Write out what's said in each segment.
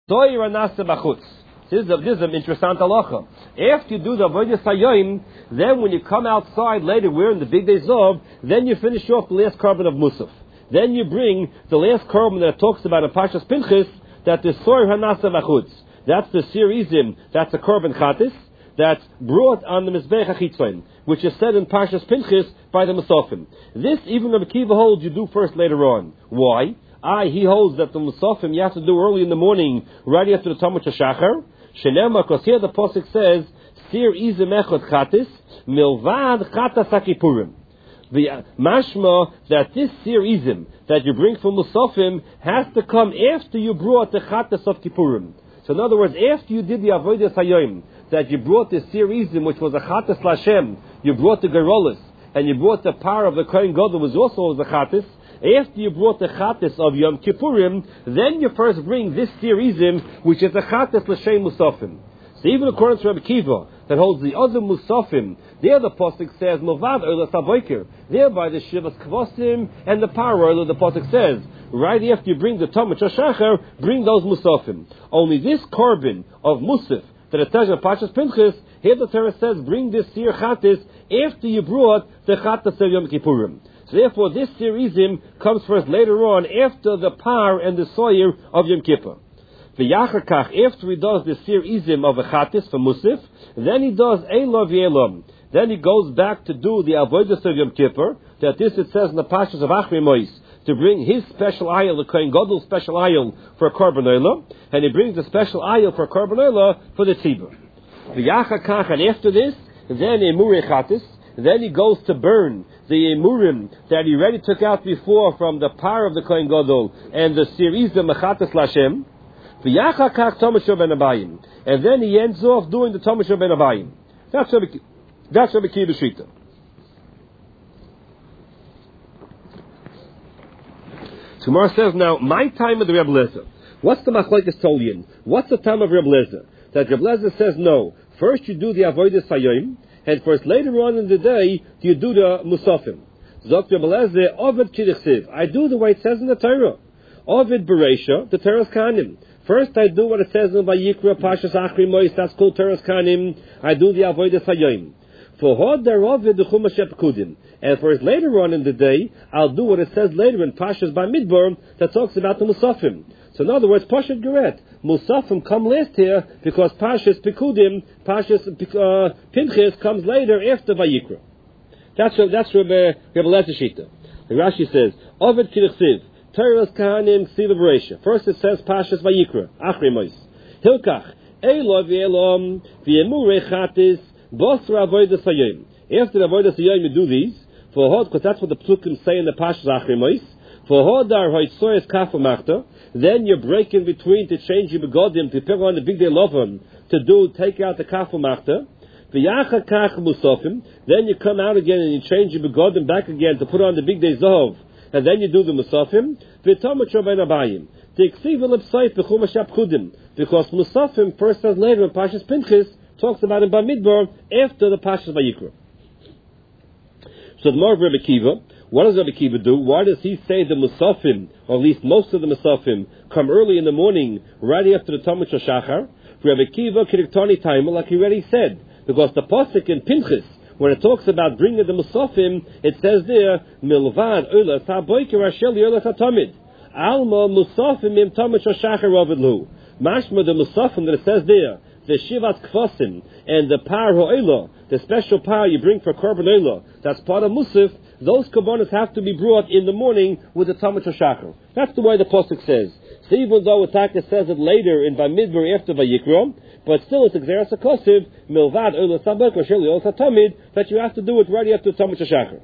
Soyer Anasa Bachutz. This is an interesting halacha. After you do the Avodas Hayoim, then when you come outside later, we're in the big days of, then you finish off the last carbon of Musaf. Then you bring the last carbon that talks about in Parshas Pinchas, that the Soyer Hanasa Bachutz. That's the Sirizim, that's the carbon Chatis, that's brought on the Mizbech HaChitzon, which is said in Parshas Pinchas by the Musafim. This, even Rabbi Kiva holds, you do first later on. Why? He holds that the Musafim you have to do early in the morning, right after the Talmud Shachar. Shenema, because here the Pasuk says, Sir Izim Echot Chatis, Milvad Chatas HaKippurim. The mashma that this Sir Izim that you bring from Musafim has to come after you brought the Chatas of Kippurim. So in other words, after you did the Avodas Hayoim, that you brought the Sir Izim, which was a Chatas Lashem, you brought the Gerolis, and you brought the power of the Kohen Gadol, was also the Chatas. After you brought the Chatas of Yom Kippurim, then you first bring this Sir Izim, which is the Chatas Lashem Musafim. So even according to Rabbi Kiva, that holds the other Musafim, there the Pasuk says, Movad Oila Saboiker, thereby the Shivas Kvasim and the power Oila, the Pasuk says, right after you bring the Talmud Shachar, bring those Musafim. Only this carbon of Musaf, that it says in Parshas Pinchas, here the Torah says, bring this Sir Chatas after you brought the Chatas of Yom Kippurim. So therefore, this Sir Izim comes first later on, after the par and the soyer of Yom Kippur. V'yachar after he does the Sir Izim of a Chatis for Musaf, then he does Eilov Yelom. Then he goes back to do the Avodas of Yom Kippur, that this it says in the Pashas of Achri Mois, to bring his special ayil, the Kohen Gadol's special ayil for a Korban Olah, and he brings a special ayil for a Korban Olah for the Tzibur. V'yachar kach, and after this, then Emurei Chatis, then he goes to burn the emurim that he already took out before from the power of the Kohen Gadol and the series of Mechatas Lashem. And then he ends off doing the Tomash Ben Abayim. That's Rabbi Kiva Shita. Tomorrow says now, my time of the Rebbe Lezer. What's the Machlekes Tolien? What's the time of Rebbe Lezer? That Rebbe Lezer says no. First you do the Avodas Hayoim, and first later on in the day you do the Musafim. Zok Rebbe Lezer, Ovid Kidduchsiv. I do the way it says in the Torah. Ovid Bereisha, the Torah's Kanim. First I do what it says in Vayikra, Pashas Achri Mois, that's called Torah's Kanim. I do the Avodas Hayoim. For Hod der Ovid the Chumash Epkudim. And first later on in the day, I'll do what it says later in Pashas Bamidbar that talks about the Musafim. So in other words, Pashat Geret, Musafim come last here because Pashas Pekudim, Pashas Pinchas comes later after Vayikra. That's Rebbe Lezer Shita. The Rashi says, Ovid Kidduchsiv, Torah's Kahanim Ksiva Bereisha. First it says Pashas Vayikra, Achri Mois. Hilkach, Eilov Yelom, V'yemurei Chatis, Bosra Avodas Hayoim. After the Avodas Hayoim you do these, for Hod, because that's what the Psukim say in the Pashas Achri Mois. For Hodar Hoitsoyes Kafamachta, then you break in between to change your begodim, to put on the big day lovim, to take out the Kafamachta. V'yacha Kach Musafim, then you come out again and you change your begodim back again to put on the big day Zov. And then you do the Musafim, v'tomach ben Abayim. T'eksiv l'psayt v'chumash apchudim, because Musafim first says later in Pashas Pinchas talks about in Bamidbar after the Pashas Vayikra. So the more of Rebbe Kiva, what does Rebbe Kiva do? Why does he say the Musafim, or at least most of the Musafim, come early in the morning, right after the Talmud Shachar? Rebbe Kiva kiriktani time, like he already said, because the pasuk in Pinchas, when it talks about bringing the Musafim, it says there, Milvad Ola Saboiker Ashel Yola Satamid. Alma Musafim Im Tamid Shachar Ovidlu. Mashma the Musafim that it says there, the Shivat Kvasim, and the Par Ha'olah, the special power you bring for Korban Olah, that's part of Musaf, those Korbanos have to be brought in the morning with the Talmud Shachar. That's the way the pasuk says. So even though Ataka says it later in Bamidbar after Vayikra, but still it's Xeras HaKosiv, Milvad Olah Sabak, or Sheli Olah Satamid, that you have to do it right after Talmud Shachar.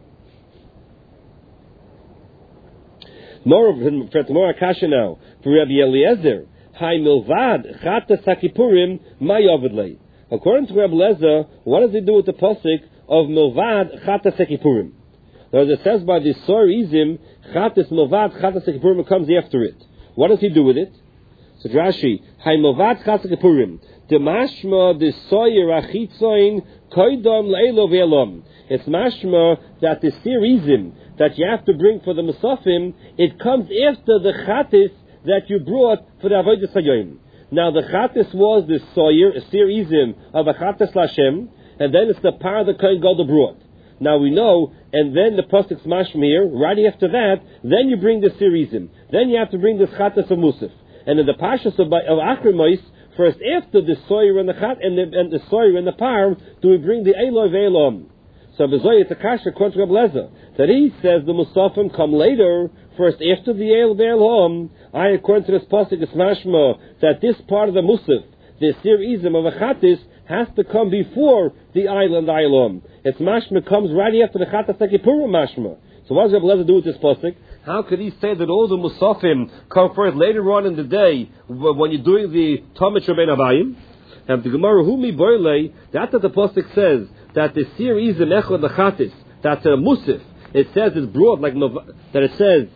More Akasha now, for Rabbi Eliezer, Hai Milvad Chatas HaKippurim, Mayovidlei. According to Rabbi Eliezer, what does he do with the pasuk of Milvad Chatas HaKippurim? Now it says by the Sor Izim, Chatas Milvad Chatas HaKippurim comes after it. What does he do with it? So Rashi, Hai Milvad Chatas HaKippurim, Demashma the Soyer Achitzoin Koidom Le'elo Ve'elom. It's mashma that the Sirizim that you have to bring for the Musafim, it comes after the Chatis that you brought for the Avodas Hayoim. Now the Chatis was the soyer, a serizim of a Chatis Lashem, and then it's the par the Kohen Gadol brought. Now we know, and then the Pasuk's mashma here, right after that, then you bring the serizim. Then you have to bring the Chatis of Musaf. And in the Pashas of Achrimos, first after the soyer and the Chat and the soyer and the par, do we bring the Eloi Ve'elom. So Bezoy it's a kasha contra Reb Lezer that he says the Musafim come later, first after the El Ve'elom. I according to this pasuk is mashma that this part of the Musaf, the serizim of a Chatis, has to come before the island Ilom. Its mashma comes right after the Chatas Kipurim mashma. So what does Reb Lezer do with this pasuk? How could he say that all the Musafim come first later on in the day when you're doing the Talmud Shabbein Abayim? And the Gemara Humi Boile, that the pasuk says that the serizim echad the Chatis, that's a Musaf. It says it's broad like that. It says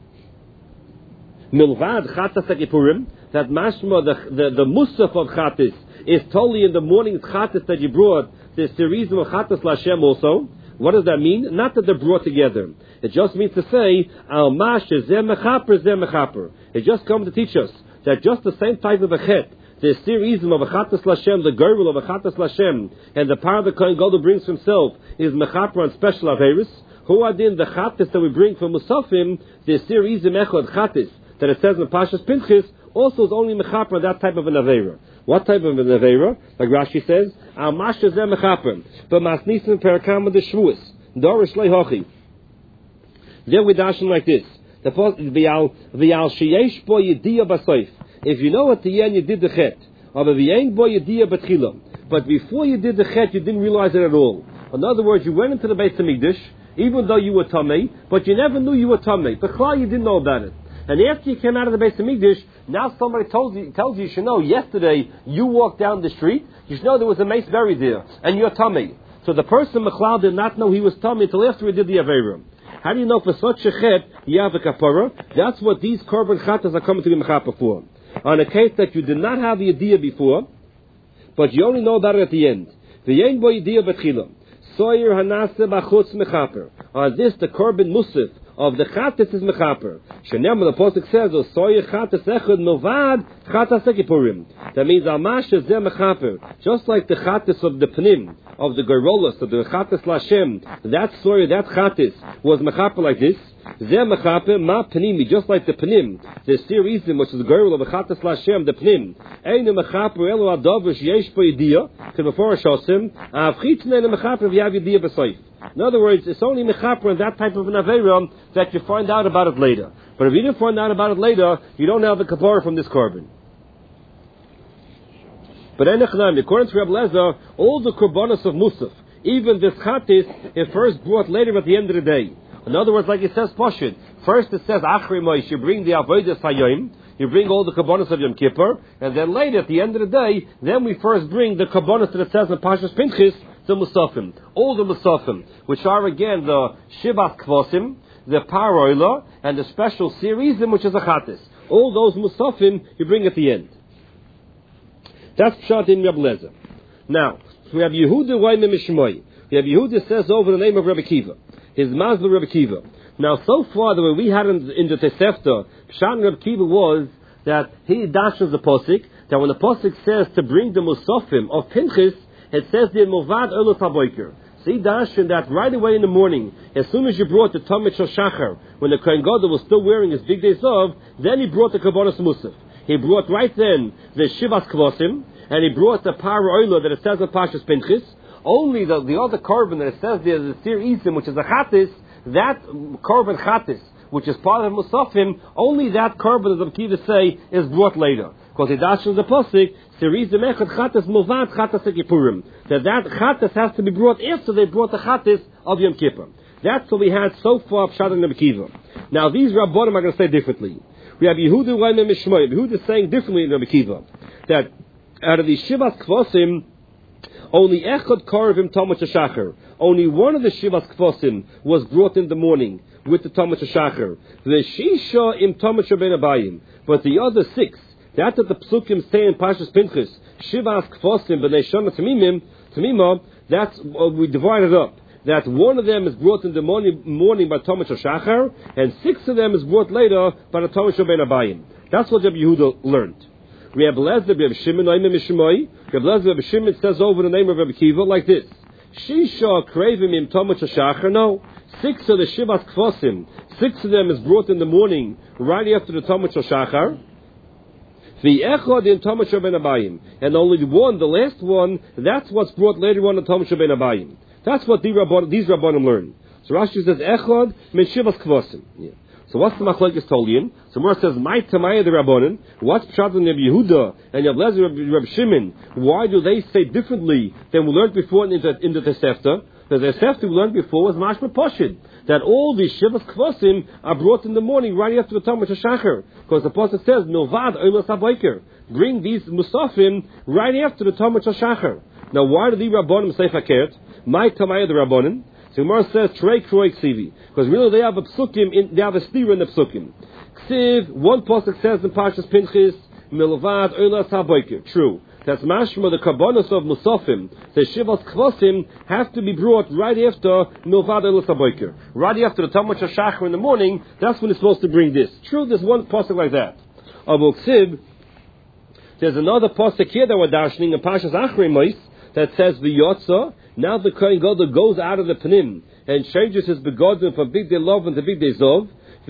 Milvad Chatas Kipurim. That mashma the Musaf of Chatis is totally in the morning Chatas that you brought the serizim of Chatas Lashem also. What does that mean? Not that they're brought together. It just means to say al mash zeh mechaper. It just comes to teach us that just the same type of a chet, the serizim of a Chatas Lashem, the girdle of a Chatas Lashem, and the power the Kohen Gadol brings himself is mechaper on special averis. Who are then the Chatas that we bring from Musafim, the serizim echad Chatis that it says in Pashas Pinchas, also is only mechaper on that type of an avera. What type of an avera? Like Rashi says, al masha zeh mechaper, but masnisim perakam of the shvuas dorish leihochi. Then we dash like this: the v'al sheyesh bo yediyah basoif. If you know at the end you did the chet, or v'yein bo yediyah betchila, but before you did the chet you didn't realize it at all. In other words, you went into the Beis Hamikdash even though you were tamei, but you never knew you were tamei. But you didn't know about it. And after you came out of the Beis Hamikdash, now somebody tells you should know, yesterday you walked down the street, you should know there was a mace buried there, and you're tummy. So the person, Mechlal, did not know he was tummy until after he did the Averim. How do you know for such a chet, you have a kapara? That's what these korban chatas are coming to be mechapa for. On a case that you did not have the idea before, but you only know about it at the end. V'yein bo idea betchila. Soyer hanase b'chutz mechaper. On this, the korban musaf of the chatas is mechaper. Shenemar, the pasuk says, "O soyer chatas echad milvad chatas ekipurim." That means almasha zeh mechaper. Just like the chatas of the pnim, of the gerolas, of the chatas lashem, that soyer, that chatas was mechaper like this. Zeh mechaper ma pnimi, just like the pnim, the serizim, which is the gerol of the chatas lashem, the pnim. Einu mechaper elo adavish yesh po yediyah. To before shosim, avchitzne mechaper v'yav yediyah b'soif. In other words, it's only mechaper in that type of an avera that you find out about it later. But if you didn't find out about it later, you don't have the kapara from this korban. But according to Reb Lezer, all the korbanos of Musaf, even this chatis, is first brought later at the end of the day. In other words, like it says Pashut, first it says Achrei Moish, you bring the avodas hayoim, you bring all the korbanos of Yom Kippur, and then later at the end of the day, then we first bring the korbanos that it says in Pashas Pinchas, the Musafim, all the Musafim, which are again the Shivas Kvosim, the Paroila, and the special serizim, which is a Chatis. All those Musafim you bring at the end. That's Pshat in Reb Lezer. Now, we have Yehuda Raimim Mishmoi. We have Yehuda says over the name of Rebbe Kiva. His Mazda Rebbe Kiva. Now, so far, the way we had in the Tosefta, Pshat in Rebbe Kiva was that he dashes the Posik, that when the Posik says to bring the Musafim of Pinchas, it says the Movad Elo Taboiker. So he dashed that right away in the morning, as soon as you brought the Talmud Shachar, when the Kohen Gadol was still wearing his big days of, then he brought the Kabbalas Musaf. He brought right then the Shivas Kvosim, and he brought the Par Oila that it says in Pashas Pinchas. Only the other korban that it says there, the Sir Isim, which is a Chatis, that korban Chatis, which is part of Musafim, only that korban, as the Kiva say, is brought later. Because he dashes the Pasik, Serizim Echad Chatas Movad Chatas Ekipurim. That Chatas has to be brought after they brought the Chatas of Yom Kippur. That's what we had so far, Pshat and Rebbe Kiva. Now these Rabbonim are going to say differently. We have Yehuda Raimim Mishmoi. Yehuda is saying differently in Rebbe Kiva. That out of the Shivas Kvosim, only Echad Korvim Talmud Shachar. Only one of the Shivas Kvosim was brought in the morning with the Talmud Shachar. The Shisha im Talmud Shabbein Abayim. But the other 6, that's what the Psukim say in Pashas Pinchas, Shivas Kvosim B'nei Shama Tamima, that's we divided up. That one of them is brought in the morning by Talmud Shachar, and 6 of them is brought later by the Talmud Shabbein Abayim. That's what Rabbi Yehuda learned. Reb Lezer, Reb Shimon, Oimim Mishmoi. Reb Lezer, Reb Shimon says over the name of Reb Akiva like this. Shisha Kravim Im Tomach HaShachar. No. 6 of the Shivas Kvosim. 6 of them is brought in the morning, right after the Tomach HaShachar. The Echad in Tomach Ben Abayim. And only one, the last one, that's what's brought later on in Tomach Ben Abayim. That's what these Rabbanim learn. So Rashi says, Echad min Shivas Kvosim. Yeah. So what's the Machlokes Tolien? So Mor says, Mai Tamaya the Rabbanim. What's Pshat in Reb Yehuda and Reb Lezer, Reb Shimon? Why do they say differently than we learned before in the Tosefta? The Tosefta we learned before was Mashma Poshid, that all these Shivas Kvosim are brought in the morning right after the Tomach HaShachar. Because the Pasuk says, Milvad Oilas HaBoker. Bring these Musafim right after the Tomach HaShachar. Now why do the Rabbanim say Fakert? Mai Tamaya the Rabbanim. So Gemara says Trei Kroi Ksivi, because really they have a psukim, they have a stira in the psukim. Ksiv, one pasuk says in Parshas Pinchas, Milvad Oilas HaBoker. True. That's mashma the karbonos of Musafim. The Shivas Kvosim have to be brought right after Milvad Oilas HaBoker. Right after the Tomach HaShachar in the morning, that's when it's supposed to bring this. True, there's one pasuk like that. Of Ksiv, there's another pasuk here that we're dashing in Parshas Achrei Mos that says V'yotza. Now the Kohen Gadol goes out of the Panim and changes his begodim from Big Day Lov into Big Day Zov.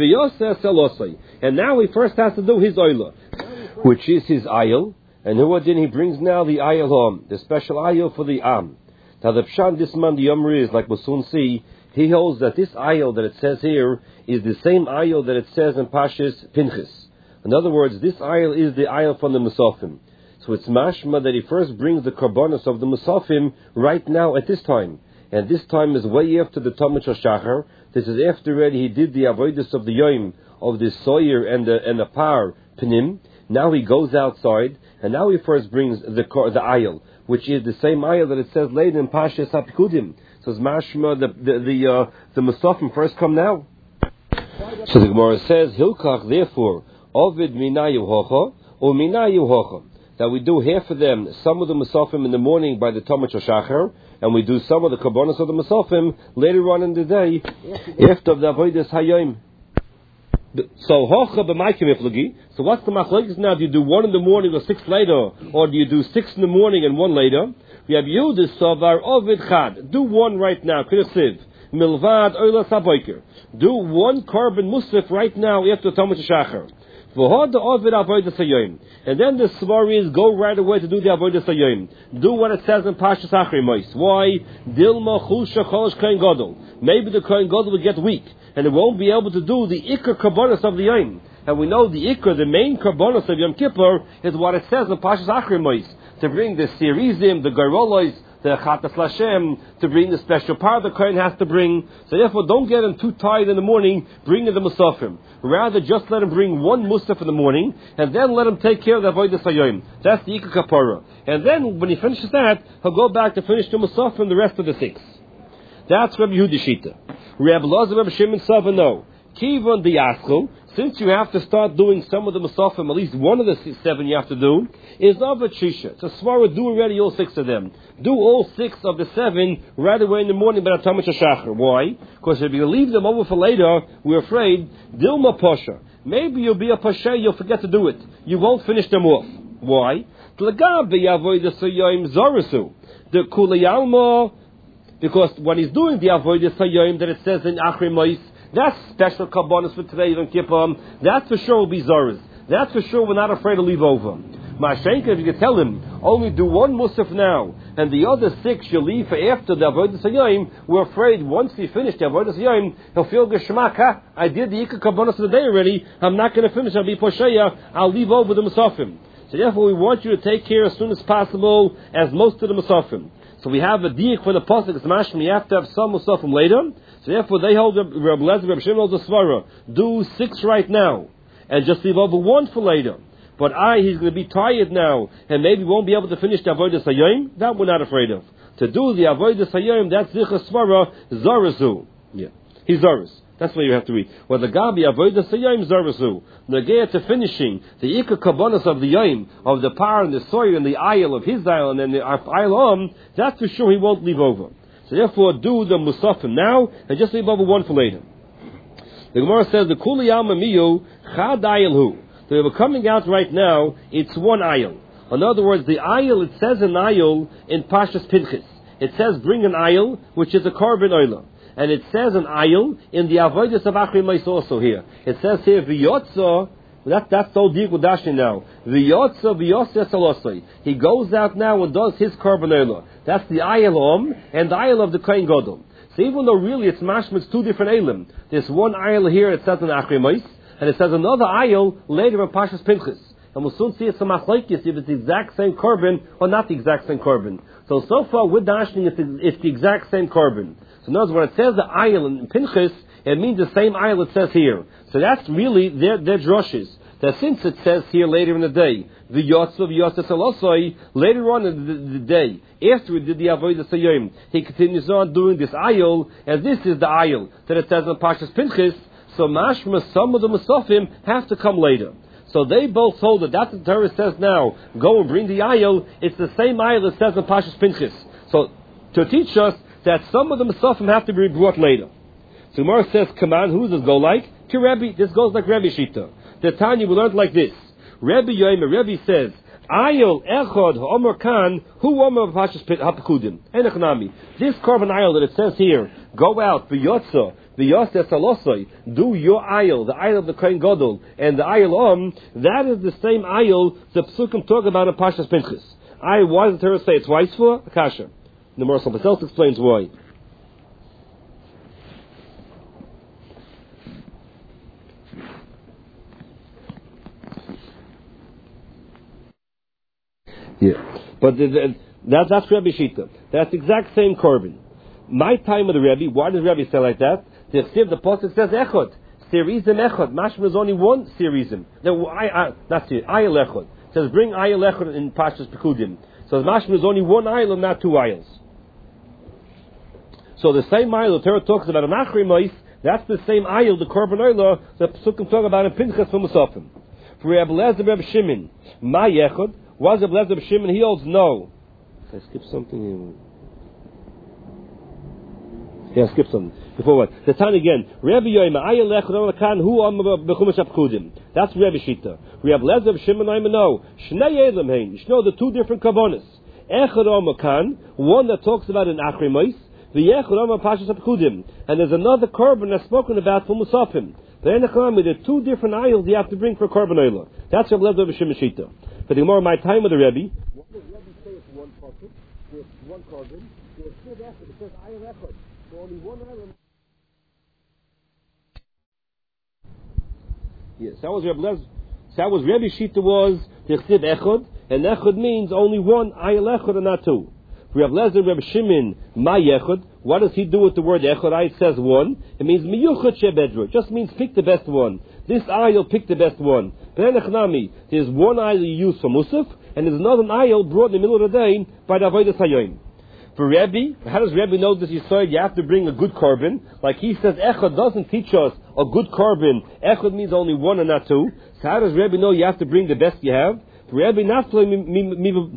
And now he first has to do his oila, which is his ayil. And who then he brings now the ayil home, the special ayil for the am. Now the pshan this man the yomri is like we'll soon see. He holds that this ayil that it says here is the same ayil that it says in Parshas Pinchas. In other words, this ayil is the ayil from the Musafim. So it's mashma that he first brings the karbonos of the Musafim right now at this time. And this time is way after the Tomach HaShachar. This is after already he did the avodas of the Yom, of the Soyer and the Par Panim. Now he goes outside, and now he first brings the ayil, which is the same ayil that it says later in Parshas HaPikudim. So it's mashma, the Musafim first come now. So the Gemara says, Hilkach, therefore, Ovid Minayu Hocha, or Minayu Hocha. That we do half of them, some of the Musafim in the morning by the Tomach HaShachar, and we do some of the Karbonos of the Musafim later on in the day, after the Avodas Hayom. So Hocha b'Maikim Iflagi. So what's the Machlokes now? Do you do one in the morning or 6 later, or do you do 6 in the morning and 1 later? We have Yudis Savar Ovid Chad. Do one right now. K'nesiv Milvad Oilas HaBoker. Do 1 Korban Musaf right now after Tomach HaShachar. And then the Svaris go right away to do the Avodas Hayom. Do what it says in Parshas Achrei Mos. Why? Dilma Chusha Cholish Kohen Gadol. Maybe the Kohen Gadol will get weak, and it won't be able to do the Iker Karbonos of the Yom. And we know the Iker, the main Karbonos of Yom Kippur, is what it says in Parshas Achrei Mos. To bring the Sirizim, the Garolos, the Chatas Lashem, to bring the special part the Kohen has to bring. So therefore, don't get him too tired in the morning bringing the Musafim. Rather, just let him bring 1 Musaf in the morning, and then let him take care of the Avodas Hayom. That's the Ikar Kapara. And then, when he finishes that, he'll go back to finish the Musafim the rest of the 6. That's Rabbi Yehuda Shita. Rabbi Lazar, Rabbi Shimon Sava, no. Kivon Diaschu, since you have to start doing some of the Musafim, at least one of the 7 you have to do, is Avat Shisha. So Svara, do already all 6 of them. Do all 6 of the 7 right away in the morning by the Tomach HaShachar. Why? Because if you leave them over for later, we're afraid, Dilma Pasha. Maybe you'll be a Pasha, you'll forget to do it. You won't finish them off. Why? The Kulayalma, because when he's doing the Avodas Hayom that it says in Achrei Mos, that's special Karbonos for today, Yom Kippur. That for sure will be Zoras. That for sure we're not afraid to leave over. Mashenka, if you could tell him, only do 1 Musaf now, and the other 6 you leave for after the Avodas Hayom, we're afraid once he finished the Avodas Hayom, he'll feel Geshmak, I did the Ikar Karbonos of the day already, I'm not going to finish, I'll be Posheya, I'll leave over the Musafim. So therefore we want you to take care as soon as possible as most of the Musafim. So we have a diak for the pasuk. It's mashma. You have to have some musafim later. So therefore, they hold Rabbi Lezer, Rabbi Shimon holds the svara. Do 6 right now, and just leave over 1 for later. But he's going to be tired now, and maybe won't be able to finish the avodas hayom. That we're not afraid of. To do the avodas hayom, that's zichas svara zarazu. Yeah, he's zaras. That's what you have to read. Well, the Gabi avodas hayom zarazu. Negea to finishing the ikar karbonos of the yom, of the par and the soy and the ayil of his ayil and then the ayil that's for sure he won't leave over. So therefore, do the musafim now and just leave over 1 for later. The Gemara says the kuli alma miyu chad ayil hu. So we're coming out right now, it's one ayil. In other words, the ayil, it says an ayil in Pashas Pinchas. It says bring an ayil, which is a korban oila. And it says an ayil in the avodas of Achri Mais also here. It says here, v'yotza, that's all deep with Dashi now. V'yotza v'yoseh salosai. He goes out now and does his korban oila. That's the ayil and the ayil of the Kohen Gadol. So even though really it's mashma, it's two different aylim. There's one ayil here, it says in Achri Mais, and it says another ayil later in Pashas Pinchas. And we'll soon see it's a machlokes if it's the exact same korban or not the exact same korban. So far with Dashing, it's the exact same korban. So in other words, when it says the ayil in Pinchas, it means the same ayil it says here. So that's really their drushes. That since it says here later in the day, the Yotzav Yotzav Salosoi, later on in the day, after we did the Avodah Sayyim, he continues on doing this ayil, and this is the ayil that it says in Pashas Pinchas. So mashma, some of the Musafim have to come later. So they both hold that that's what the Torah says now. Go and bring the ayil. It's the same ayil that says in Pashas Pinchas. So to teach us that some of the Musafim have to be brought later. So Gemara says, come on, who does this go like? To Rebbe. This goes like Rebbe Shita. The Tanya we learned like this. Rebbe Yomer, Rebbe says, ayil echod ha'omer kan hu omer Pashas Hapekudim. Enechnami. This korban ayil that it says here, go out, v'yotza, v'yoseh salosai, do your ayil, the ayil of the Kohen Gadol, and the ayil that is the same ayil the Psukim talk about in Pashas Pinchas. Why does the Torah say it twice for? Akasha. The Morris himself explains why. Yeah, but that's Rebbe Shita. That's the exact same korban. My time of the Rebbe, why does Rebbe say like that? The pasuk says echod. Serizim echod. Mashma is only one serizim. No, not serizim. Ayil echod. It says bring ayil echod in Pashas Pekudim. So mashma is only one ayil and not two ayils. So the same ayil the Torah talks about in Achri Mais, that's the same ayil, the korban oila, the Psukim talk about in Pinchas from Musafim. For Rebbe Lezer, Rebbe Shimon, my echod. Was Rebbe Lezer, Rebbe Shimon? He holds no. Did I skip something? Yeah, skip something. Before what? The time again. Rebbe Yoima, ayil echod omer kan hu omer b'chumash hapekudim. That's Rebbe Shita. Rebbe Lezer, Rebbe Shimon, I know. Shnei elam hein. You know the two different kavanas. Echod omer kan, one that talks about in Achri Mais, v'yechod omer Pashas Hapekudim. And there's another korban that's spoken about for Musafim. There are two different ayils you have to bring for korban oila. That's Rebbe Lezer, Rebbe Shimon Shita. But the more my time with the Rebbe. What does Rebbe say it's one pasuk with one korban? There's two echod. It says ayil echod. So only one ayil. Yes, that was Rebbe Lezer. That was Rebbe Shita was the chsiv echod, and echod means only one ayil echod and not two. Rebbe Lezer, Rebbe Shimon, my echod. What does he do with the word echod? It says one. It means miyuchad shebedra. It just means pick the best one. This ayil pick the best one. There's one ayil you use for Musaf, and there's another ayil brought in the middle of the day by the Avodah Sayyim. For Rebbe, how does Rebbe know this? You have to bring a good korban. Like he says, echad doesn't teach us a good korban. Echad means only one and not two. So how does Rebbe know you have to bring the best you have? For Rebbe, not play mimivchar.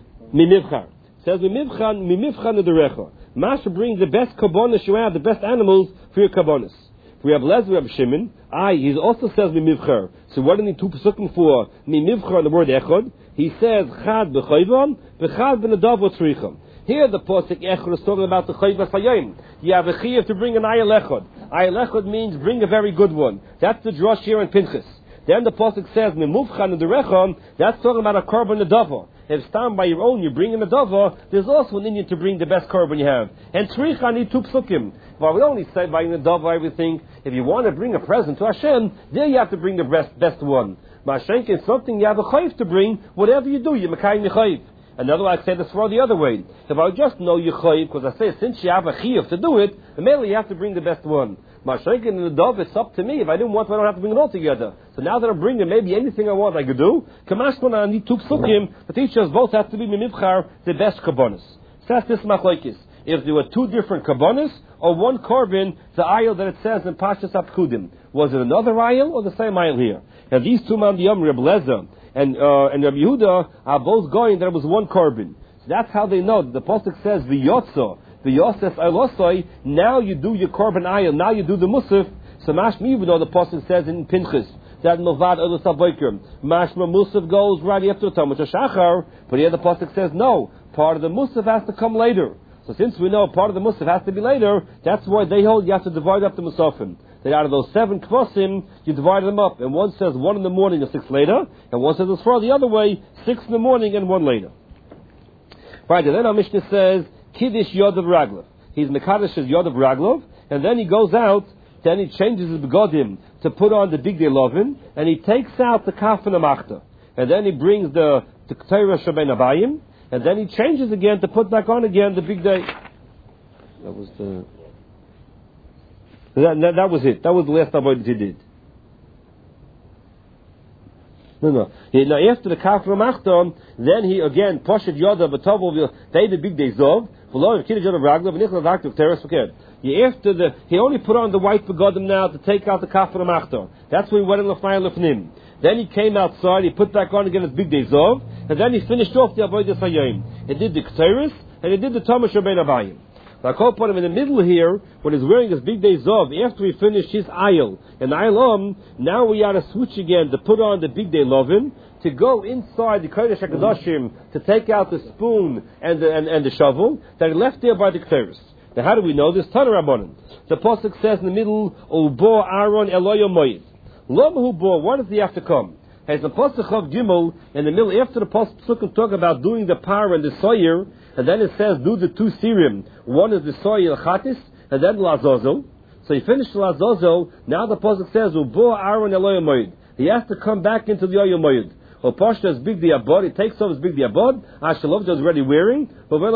It says mimivchanederecha. Master brings the best karbonis you have, the best animals for your karbonis. For Rebbe Lezer, Rebbe Shimon, he also says mimivchar. So what do you need two pesukim for mimivchar, the word echad? He says chad b'chayvam, b'chad b'nadav v'tzricham. Here the pasuk echad is talking about the chayv v'sayim. You have a chiyuv to bring an ayil echad. Ayil echad means bring a very good one. That's the drush here in Pinchas. Then the pasuk says mimuvchan and the recham. That's talking about a korban nadava. If stand by your own, you bring in a dava, there's also an Indian to bring the best korban you have. And tzricha need two psukim. But we only say buying the dava everything. If you want to bring a present to Hashem, there you have to bring the best one. Mashenk is something you have a chayv to bring. Whatever you do, you mekayim your Another way I say this for the other way. If I just know your chayv, because I say since you have a chiyuv to do it, immediately you have to bring the best one. Mashenk in the dove, it's up to me. If I didn't want to, I don't have to bring it all together. So now that I'm bringing maybe anything I want, I could do. Kamashkona, I need two psukim. The teachers both have to be mimivchar, the best karbonis. So that's this machlokes. If there were two different karbonis or one korban, the ayil that it says in Pashas Hapekudim, was it another ayil or the same ayil here? Now these two man Yom, Rebbe Lezer and Rabbi Yehuda are both going that it was one korban. So that's how they know. The pasuk says v'yotza. The Yosef Elosoi, now you do your korban ayil, now you do the musaf. So mashmi, even though the pasuk says in Pinchas, that Milvad Oilus Aboikim. Mashma Musaf goes right after the Talmud Shachar, but here the pasuk says no. Part of the Musaf has to come later. So since we know part of the Musaf has to be later, that's why they hold you have to divide up the Musafim. That out of those 7 kvasim, you divide them up. And one says 1 in the morning and 6 later, and one says it's far the other way, 6 in the morning and 1 later. Right, and then our Mishnah says, Kiddush Yodav Raglov. He's Mekadosh Yodav Raglov, and then he goes out, then he changes his begodim to put on the big day lovin, and he takes out the kaf and the machta. And then he brings the Ketera Shabein Abayim, and then he changes again to put back on again the big day. That was the... That was it. That was the last avodah he did. No. Now after the kafra machton, then he again poshet yoda v'tovol. They the big day zov. He only put on the white begodim now to take out the kafra machton. That's when he went in l'fnai l'fnim. Then he came outside. He put back on again his big day zov, and then he finished off the avodah sayim. He did the ketores and he did the Tomash Rabbein Abayim. Now, I call upon him in the middle here, when he's wearing his big day zov, after he finished his ayil, and ayil now we are to switch again to put on the big day lovin, to go inside the Kodesh HaKadoshim, to take out the spoon and the shovel, that he left there by the Ketores. Now, how do we know this? Tana Rabbanan. The Pasuk says in the middle, Ubo Aaron Eloyo Moed. Lom Hubo, why does he have to come? As the Pasuk of Gimel, in the middle, after the Pasuk talk about doing the par and the soyer, and then it says, do the 2 sirim. One is the soyer chatis, and then lazozel. So he finished lazozel, now the Pasuk says, Ubo Aaron Eloyo Moed. He has to come back into the Oyo Moed. Or Pashta is big diabod, he takes off his big diabod, Ashalov is already wearing,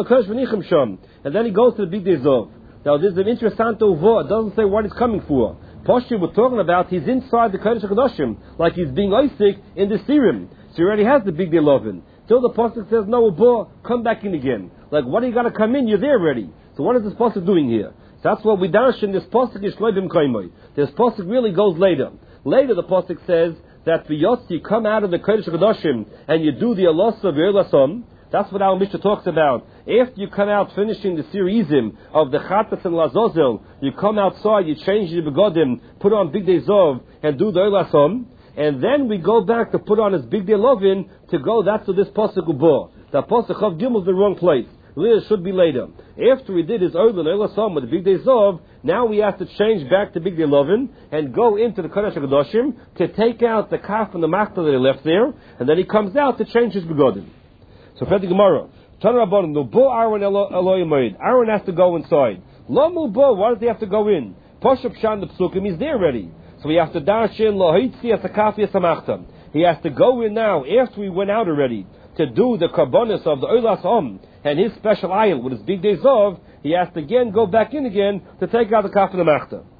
and then he goes to the big dizov. Now this is an interesting uvo, it doesn't say what he's coming for. Pashta we're talking about, he's inside the Kodesh HaKadoshim, like he's being Isaac in the Sirim. So he already has the big dilovin. Till the Pasuk says, no, uvo, come back in again. Like, what are you going to come in? You're there already. So what is this Pasuk doing here? So that's what we dash in this Pasuk is Shloibim Kaimoi. This Pasuk really goes later. Later the Pasuk says, that the Yotzi come out of the Kodesh HaKadoshim and you do the Alosa V'Elasom. That's what our Mishnah talks about. After you come out finishing the serizim of the Chatas and Lazozel, you come outside, you change your begodim, put on Big Day Zov, and do the Elasom. And then we go back to put on his Big Day Lovin to go, that's to this Pasuk Ubo. The Pasuk of Gimel is the wrong place. It should be later. After he did his Oilin Elasom with the Big Day Zov, now we have to change back to Big Day Lovin and go into the Kodesh HaKadoshim to take out the kaf and the machta that he left there, and then he comes out to change his begodim. So for the Gemara, Aaron has to go inside. Lamu bo, why does he have to go in? Poshup Shan the Psukim, he's there already. So we have to dash in Lohitzi as a kafi as a machta. He has to go in now after we went out already to do the karbonis of the Oilas Om and his special ayil with his big days of. He has to again go back in again to take out the kaf and the machta.